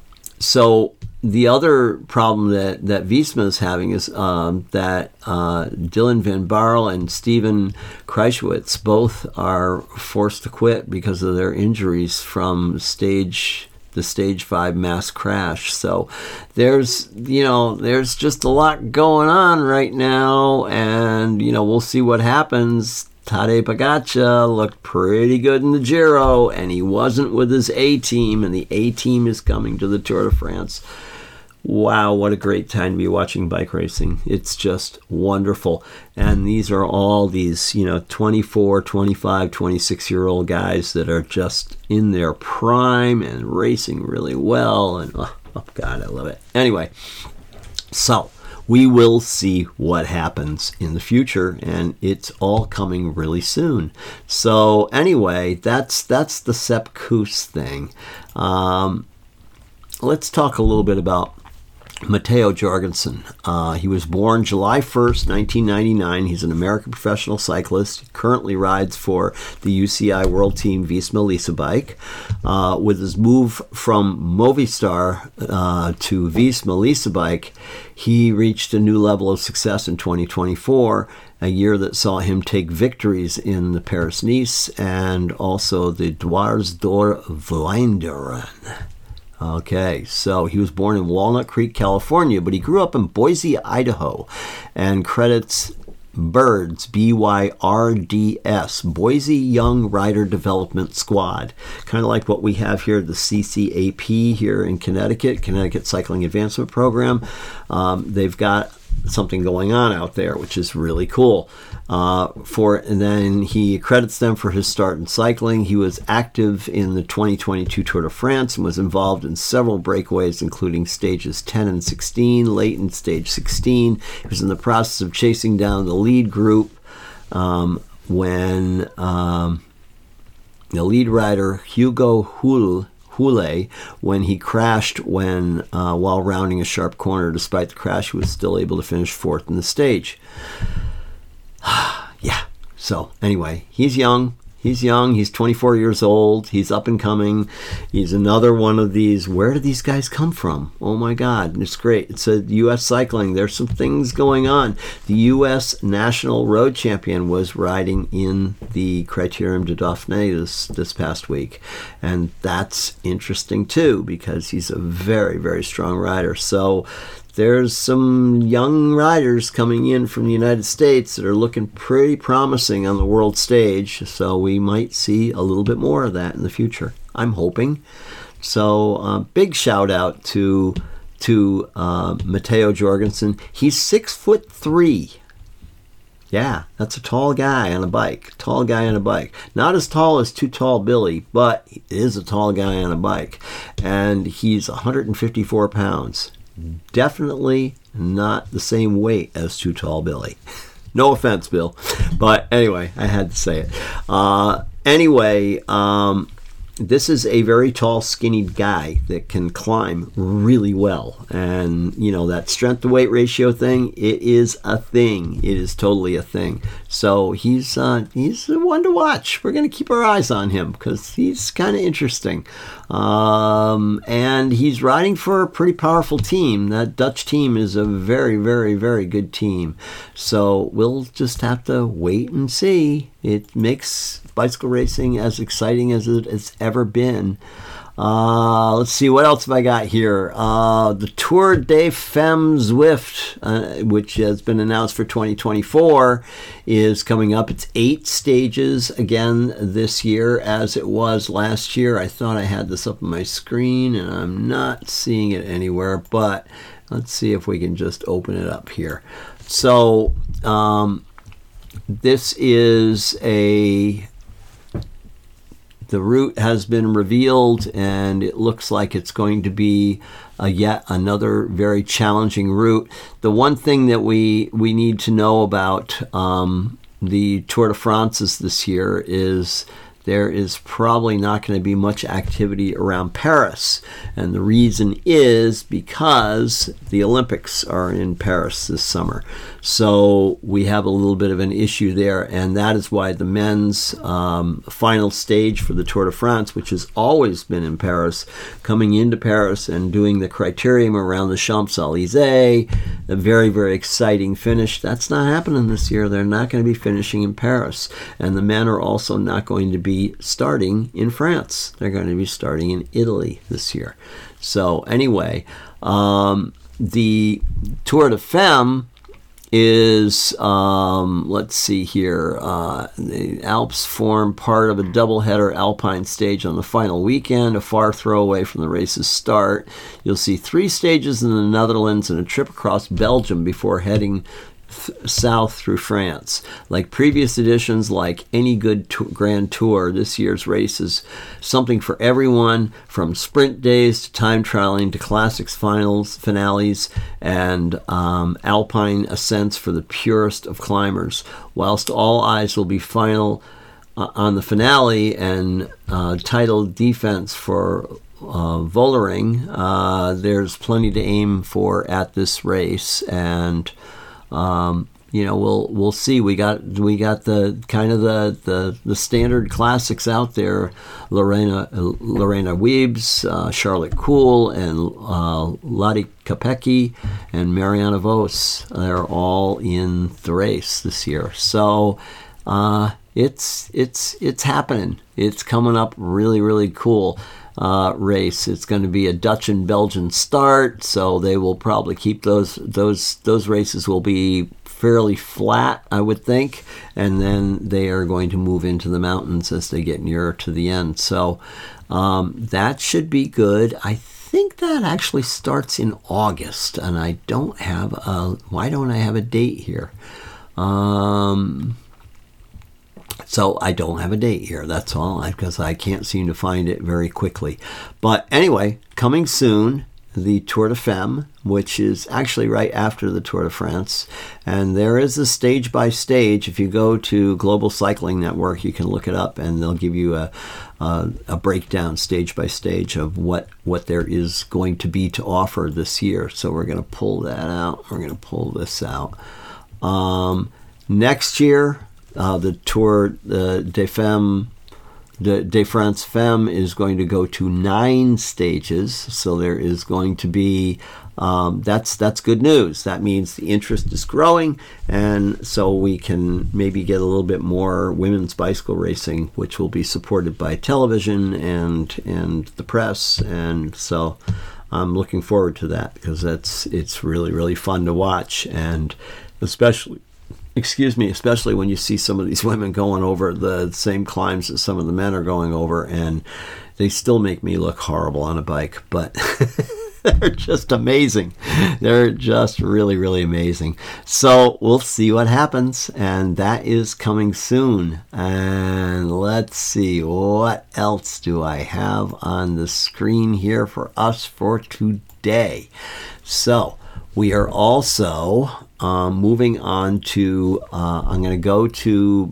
so the other problem that, that Visma is having is um, that uh, Dylan Van Baarle and Steven Kruijswijk both are forced to quit because of their injuries from stage the stage five mass crash. So there's, you know, there's just a lot going on right now, and, you know, we'll see what happens. Tadej Pogačar looked pretty good in the Giro, and he wasn't with his A-team, and the A-team is coming to the Tour de France. Wow, what a great time to be watching bike racing. It's just wonderful. And these are all these, you know, twenty-four, twenty-five, twenty-six-year-old guys that are just in their prime and racing really well. And, oh, oh God, I love it. Anyway, so we will see what happens in the future, and it's all coming really soon. So anyway, that's that's the Sepp Kuss thing. Um, let's talk a little bit about Matteo Jorgensen. Uh, he was born July first, nineteen ninety-nine. He's an American professional cyclist. He currently rides for the U C I World Team Visma Lease a Bike. Uh, with his move from Movistar uh, to Visma Lease a Bike, he reached a new level of success in twenty twenty-four, a year that saw him take victories in the Paris-Nice and also the Dwars door Vlaanderen. Okay, so he was born in Walnut Creek, California, but he grew up in Boise, Idaho, and credits BYRDS, B Y R D S, Boise Young Rider Development Squad, kind of like what we have here, the C C A P here in Connecticut, Connecticut Cycling Advancement Program. Um, they've got something going on out there, which is really cool. Uh, for and then he credits them for his start in cycling. He was active in the twenty twenty-two Tour de France and was involved in several breakaways, including stages ten and sixteen. Late in stage sixteen, he was in the process of chasing down the lead group um, when um, the lead rider Hugo Hull Hule, when he crashed when uh, while rounding a sharp corner. Despite the crash, he was still able to finish fourth in the stage. Yeah, so anyway, he's young. He's young. He's twenty-four years old. He's up and coming. He's another one of these. Where do these guys come from? Oh my God, it's great. It's a U S cycling. There's some things going on. The U S National Road Champion was riding in the Criterium de Dauphiné this, this past week. And that's interesting too, because he's a very, very strong rider. So there's some young riders coming in from the United States that are looking pretty promising on the world stage, so we might see a little bit more of that in the future. I'm hoping. So uh, big shout out to to uh, Matteo Jorgensen. He's six foot three. Yeah, that's a tall guy on a bike. Tall guy on a bike. Not as tall as Too Tall Billy, but he is a tall guy on a bike. And he's one hundred fifty-four pounds. Definitely not the same weight as Too Tall Billy. No offense, Bill. But anyway, I had to say it. Uh, anyway, um, this is a very tall, skinny guy that can climb really well. And, you know, that strength to weight ratio thing, it is a thing. It is totally a thing. So he's uh, he's one to watch. We're going to keep our eyes on him because he's kind of interesting. Um, and he's riding for a pretty powerful team. That Dutch team is a very, very, very good team. So we'll just have to wait and see. It makes bicycle racing as exciting as it has ever been. Uh, let's see, what else have I got here? Uh, the Tour des Femmes Zwift, uh, which has been announced for twenty twenty-four, is coming up. It's eight stages again this year, as it was last year. I thought I had this up on my screen, and I'm not seeing it anywhere, but let's see if we can just open it up here. So, um, this is a... The route has been revealed, and it looks like it's going to be a yet another very challenging route. The one thing that we, we need to know about um, the Tour de France this year is there is probably not going to be much activity around Paris. And the reason is because the Olympics are in Paris this summer. So we have a little bit of an issue there, and that is why the men's um, final stage for the Tour de France, which has always been in Paris, coming into Paris and doing the criterium around the Champs-Élysées, a very, very exciting finish. That's not happening this year. They're not going to be finishing in Paris. And the men are also not going to be starting in France. They're going to be starting in Italy this year. So anyway, um, the Tour de Femmes is, um, let's see here, uh, the Alps form part of a double-header alpine stage on the final weekend, a far throw away from the race's start. You'll see three stages in the Netherlands and a trip across Belgium before heading th- south through France. Like previous editions, like any good t- Grand Tour, this year's race is something for everyone, from sprint days to time trialing to classics finals, finales, and um, alpine ascents for the purest of climbers. Whilst all eyes will be final uh, on the finale and uh, title defense for uh, Vollering, uh, there's plenty to aim for at this race, and Um, you know, we'll we'll see. We got we got the kind of the, the, the standard classics out there. Lorena Lorena Wiebes, uh, Charlotte Kool, and uh, Lottie Kopecky, and Marianne Vos. They're all in the race this year. So uh, it's it's it's happening. It's coming up really really cool. Uh, race. It's going to be a Dutch and Belgian start, so they will probably keep those those those races will be fairly flat, I would think, and then they are going to move into the mountains as they get nearer to the end. So um, that should be good. I think that actually starts in August, and I don't have a why don't I have a date here? Um, So I don't have a date here, that's all, because I can't seem to find it very quickly. But anyway, coming soon, the Tour de Femmes, which is actually right after the Tour de France. And there is a stage by stage. If you go to Global Cycling Network, you can look it up, and they'll give you a, a, a breakdown stage by stage of what, what there is going to be to offer this year. So we're going to pull that out. We're going to pull this out. Um, next year, Uh, the Tour uh, des Femmes, de, de France Femmes is going to go to nine stages. So there is going to be, um, that's that's good news. That means the interest is growing, and so we can maybe get a little bit more women's bicycle racing, which will be supported by television and and the press. And so I'm looking forward to that, because that's it's really really fun to watch, and especially. Excuse me, especially when you see some of these women going over the same climbs that some of the men are going over, and they still make me look horrible on a bike, but they're just amazing. They're just really, really amazing. So we'll see what happens, and that is coming soon. And let's see, what else do I have on the screen here for us for today? So we are also um, moving on to, uh, I'm going to go to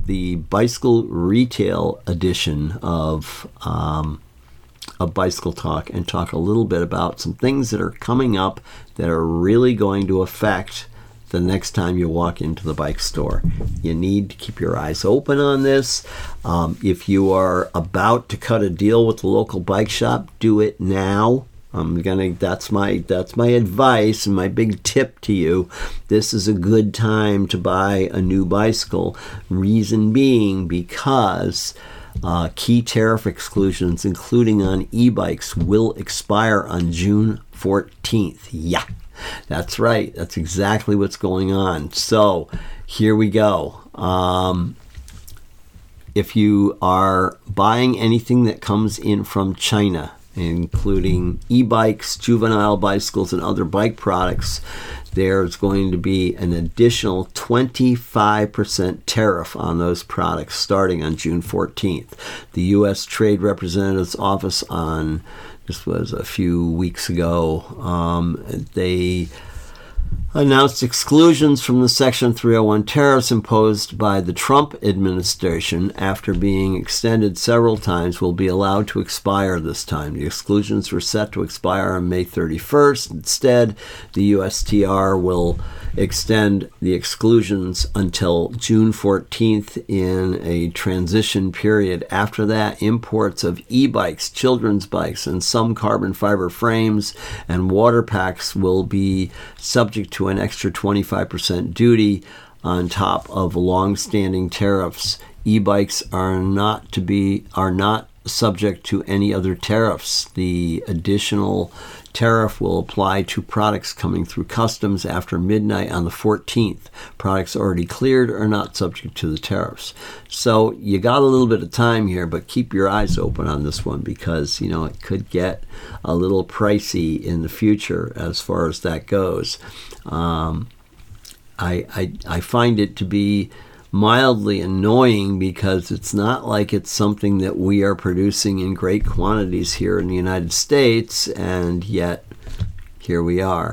the bicycle retail edition of um, of Bicycle Talk and talk a little bit about some things that are coming up that are really going to affect the next time you walk into the bike store. You need to keep your eyes open on this. Um, if you are about to cut a deal with the local bike shop, do it now. I'm gonna. That's my. That's my advice and my big tip to you. This is a good time to buy a new bicycle. Reason being because uh, key tariff exclusions, including on e-bikes, will expire on June fourteenth. Yeah, that's right. That's exactly what's going on. So here we go. Um, if you are buying anything that comes in from China, including e-bikes, juvenile bicycles, and other bike products, there's going to be an additional twenty-five percent tariff on those products starting on June fourteenth. The U S Trade Representative's Office on, this was a few weeks ago, um, they announced exclusions from the Section three oh one tariffs imposed by the Trump administration after being extended several times will be allowed to expire this time. The exclusions were set to expire on May thirty-first. Instead, the U S T R will extend the exclusions until June fourteenth in a transition period. After that, imports of e-bikes, children's bikes, and some carbon fiber frames and water packs will be subject to an extra twenty-five percent duty on top of long-standing tariffs. E-bikes are not to be are not subject to any other tariffs. The additional tariff will apply to products coming through customs after midnight on the fourteenth. Products already cleared are not subject to the tariffs. So you got a little bit of time here, but keep your eyes open on this one because, you know, it could get a little pricey in the future as far as that goes. Um, I, I, I find it to be mildly annoying because it's not like it's something that we are producing in great quantities here in the United States, and yet here we are.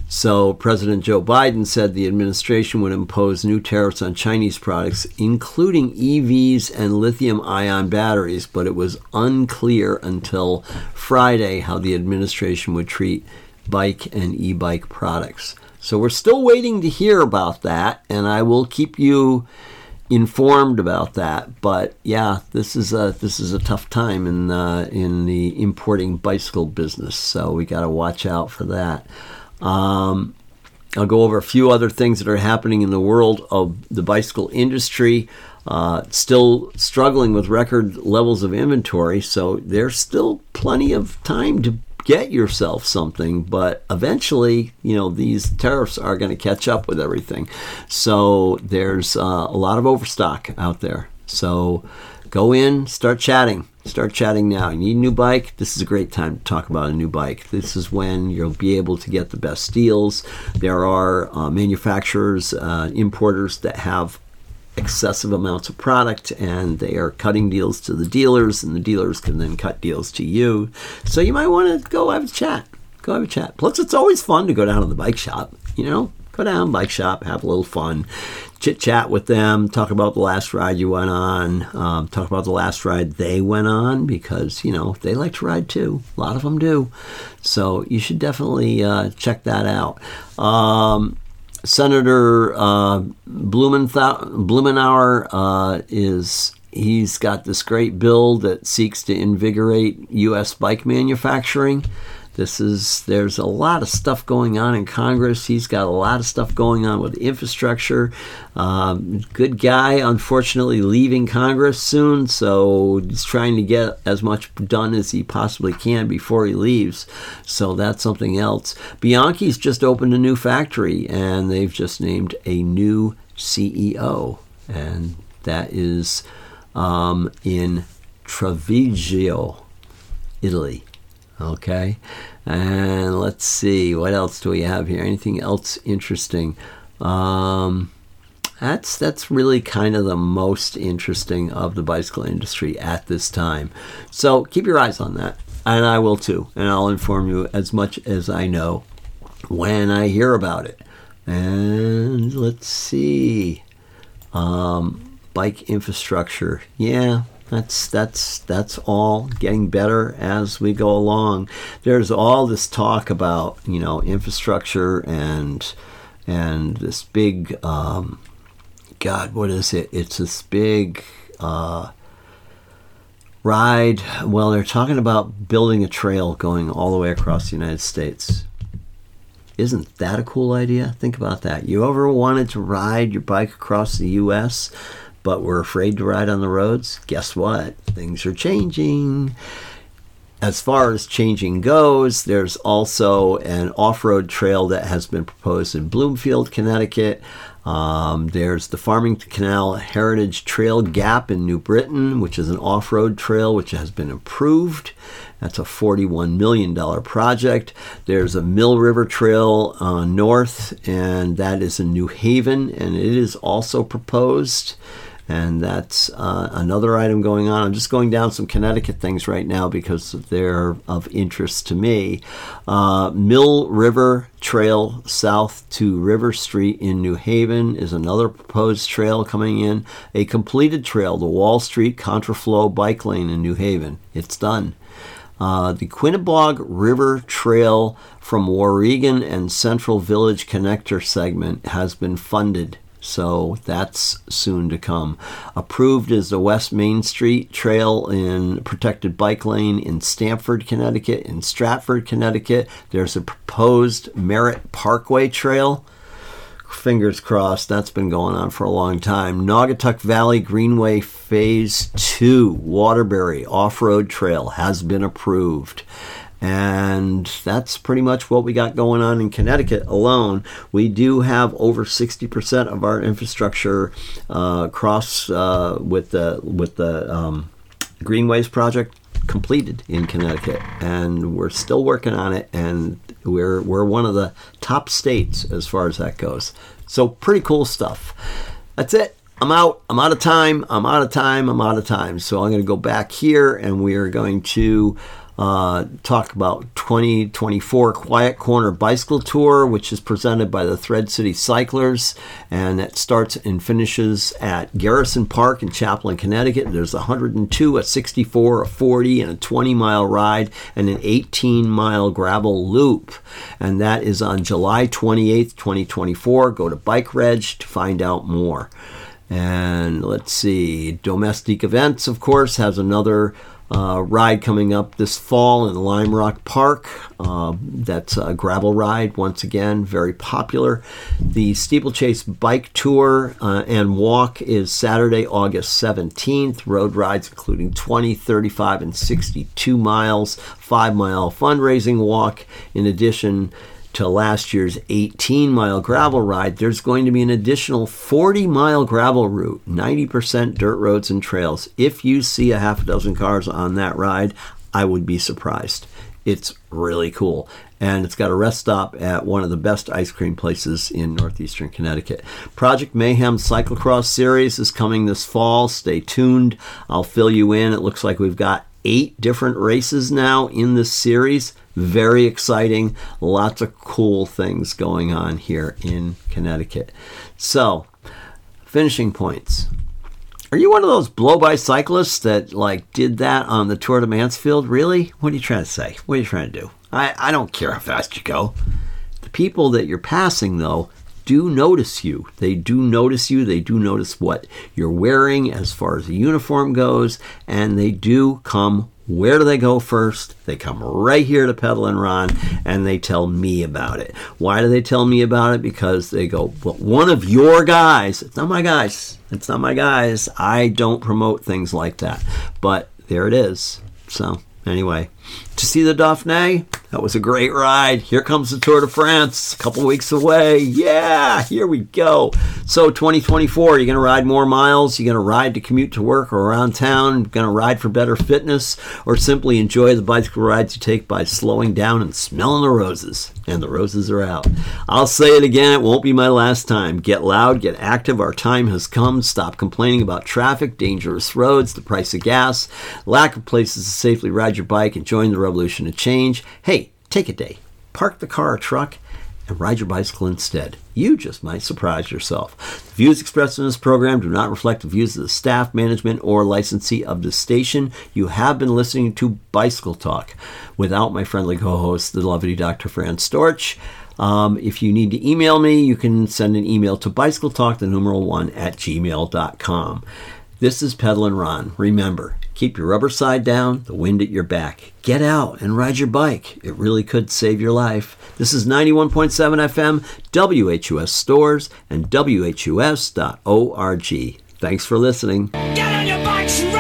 So President Joe Biden said the administration would impose new tariffs on Chinese products, including E Vs and lithium-ion batteries, but it was unclear until Friday how the administration would treat bike and e-bike products. So we're still waiting to hear about that, and I will keep you informed about that. But yeah, this is a this is a tough time in uh, in the importing bicycle business, so we got to watch out for that. Um, I'll go over a few other things that are happening in the world of the bicycle industry. Uh, still struggling with record levels of inventory, so there's still plenty of time to get yourself something, but eventually, you know, these tariffs are going to catch up with everything. So there's uh, a lot of overstock out there. So go in, start chatting. Start chatting now. You need a new bike? This is a great time to talk about a new bike. This is when you'll be able to get the best deals. There are uh, manufacturers, uh, importers that have excessive amounts of product, and they are cutting deals to the dealers, and the dealers can then cut deals to you. So you might want to go have a chat. Go have a chat. Plus, it's always fun to go down to the bike shop. You know, go down, bike shop, have a little fun, chit-chat with them, talk about the last ride you went on, um, talk about the last ride they went on, because, you know, they like to ride too. A lot of them do. So you should definitely uh, check that out. Um, Senator uh, Blumenthal- Blumenauer uh, is, he's got this great bill that seeks to invigorate U S bike manufacturing. This is, there's a lot of stuff going on in Congress. He's got a lot of stuff going on with infrastructure. Um, good guy, unfortunately, leaving Congress soon, so he's trying to get as much done as he possibly can before he leaves. So that's something else. Bianchi's just opened a new factory, and they've just named a new C E O, and that is um, in Treviso, Italy. Okay, and let's see, what else do we have here? Anything else interesting? Um, that's that's really kind of the most interesting of the bicycle industry at this time. So keep your eyes on that, and I will too, and I'll inform you as much as I know when I hear about it. And let's see. Um, bike infrastructure. Yeah, that's that's that's all getting better as we go along. There's all this talk about, you know, infrastructure and and this big, um, God, what is it? It's this big uh, ride. Well, they're talking about building a trail going all the way across the United States. Isn't that a cool idea? Think about that. You ever wanted to ride your bike across the U S, but were afraid to ride on the roads? Guess what? Things are changing. As far as changing goes, there's also an off-road trail that has been proposed in Bloomfield, Connecticut. Um, there's the Farmington Canal Heritage Trail Gap in New Britain, which is an off-road trail which has been improved. That's a forty-one million dollars project. There's a Mill River Trail uh, north, and that is in New Haven, and it is also proposed. And that's uh, another item going on. I'm just going down some Connecticut things right now because they're of interest to me. Uh, Mill River Trail south to River Street in New Haven is another proposed trail coming in. A completed trail, the Wall Street Contraflow Bike Lane in New Haven. It's done. Uh, the Quinnebog River Trail from Warregan and Central Village Connector segment has been funded. So that's soon to come. Approved is the West Main Street Trail in Protected Bike Lane in Stamford, Connecticut. In Stratford, Connecticut, there's a proposed Merritt Parkway Trail. Fingers crossed, that's been going on for a long time. Naugatuck Valley Greenway Phase two Waterbury Off-Road Trail has been approved. And that's pretty much what we got going on in Connecticut alone. We do have over sixty percent of our infrastructure uh, across uh, with the with the um, Greenways project completed in Connecticut, and we're still working on it. And we're we're one of the top states as far as that goes. So pretty cool stuff. That's it. I'm out. I'm out of time. I'm out of time. I'm out of time. So I'm going to go back here, and we are going to Uh, talk about twenty twenty-four Quiet Corner Bicycle Tour, which is presented by the Thread City Cyclers, and it starts and finishes at Garrison Park in Chaplin, Connecticut. There's one hundred two, a sixty-four, a forty, and a twenty mile ride, and an eighteen mile gravel loop, and that is on July twenty-eighth, twenty twenty-four. Go to Bike Reg to find out more. And let's see, Domestic Events, of course, has another Uh, ride coming up this fall in Lime Rock Park. Uh, that's a gravel ride, once again, very popular. The Steeplechase Bike Tour uh, and Walk is Saturday, August seventeenth. Road rides including twenty, thirty-five, and sixty-two miles. Five mile fundraising walk. In addition to last year's eighteen mile gravel ride, there's going to be an additional forty mile gravel route, ninety percent dirt roads and trails. If you see a half a dozen cars on that ride, I would be surprised. It's really cool. And it's got a rest stop at one of the best ice cream places in northeastern Connecticut. Project Mayhem Cyclocross Series is coming this fall. Stay tuned. I'll fill you in. It looks like we've got eight different races now in this series. Very exciting. Lots of cool things going on here in Connecticut. So, finishing points. Are you one of those blow-by cyclists that like did that on the Tour de Mansfield? Really? What are you trying to say? What are you trying to do? I, I don't care how fast you go. The people that you're passing, though, do notice you. They do notice you. They do notice what you're wearing as far as the uniform goes, and they do come. Where do they go first? They come right here to Pedal and Ron, and they tell me about it. Why do they tell me about it? Because they go, well, one of your guys. It's not my guys. It's not my guys. I don't promote things like that. But there it is. So anyway, to see the Dauphiné, that was a great ride. Here comes the Tour de France, a couple weeks away. Yeah, here we go. So twenty twenty-four, you're going to ride more miles? You're going to ride to commute to work or around town? Going to ride for better fitness? Or simply enjoy the bicycle rides you take by slowing down and smelling the roses? And the roses are out. I'll say it again, it won't be my last time. Get loud, get active, our time has come. Stop complaining about traffic, dangerous roads, the price of gas, lack of places to safely ride your bike, and join the revolution of change. Hey, take a day, park the car or truck, and ride your bicycle instead. You just might surprise yourself. The views expressed in this program do not reflect the views of the staff, management, or licensee of the station. You have been listening to Bicycle Talk without my friendly co-host, the lovely Doctor Fran Storch. Um, if you need to email me, you can send an email to bicycletalk, the numeral one, at gmail dot com. This is Pedalin' Ron. Remember, keep your rubber side down, the wind at your back. Get out and ride your bike. It really could save your life. This is ninety-one point seven F M, W H U S Stores, and W H U S dot org. Thanks for listening. Get on your bikes and ride.